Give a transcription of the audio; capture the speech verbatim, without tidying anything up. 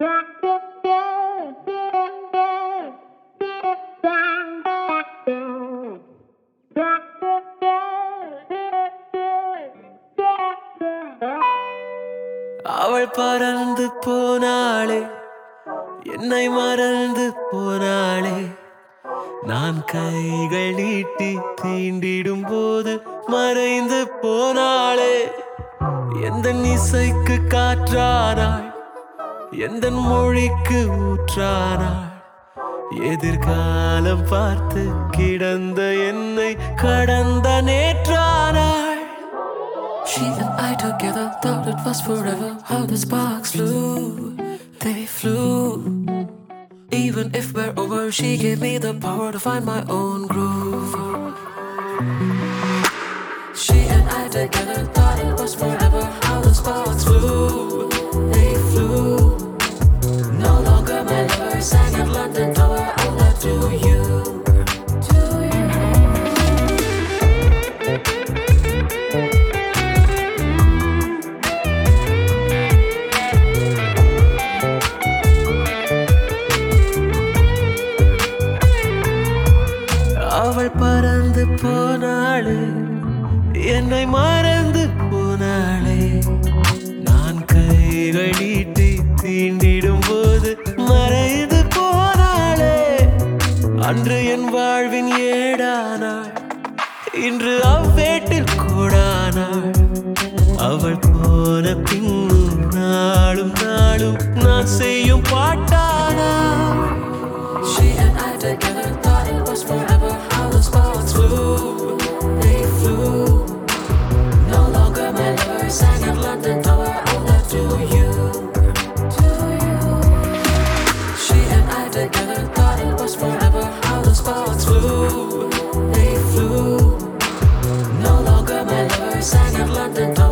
அவள் பறந்து போனாளே, என்னை மறந்து போனாளே. நான் கைகள் நீட்டி தீண்டிடும் போது மறைந்து போனாளே. எந்தன் இசைக்கு காற்றானாள், எந்தன் மொழிக்கு ஊற்றானாள். எதிர்காலம் பார்த்து கிடந்த என்னை கடந்த நேற்றானாள். She and I together thought it was forever. How the sparks flew, they flew. Even if we're over, she gave me the power to find my own groove. She and I together thought it was forever. How the sparks flew, they flew. No longer my lover, sang at London Tower. I'll love to you. அவள் பறந்து போனாளே, என்னை மறந்து போனாளே. நான் கைகள் நீட்டி தீண்டிடும் போது மறைந்து போனாளே. அன்று என் வாழ்வின் ஏடானாள், இன்று அவ்வேட்டில் கோடானாள். அவள் போன பின்னும் நாளும் நாளும் நான் செய்யும் பாட்டானாள். She and I together thought it was forever. How the sparks flew, they flew. No longer my lover, sang at London Tower. I'll love to you. She and I together thought it was forever. How the sparks flew, they flew. No longer my lover, sang at London Tower.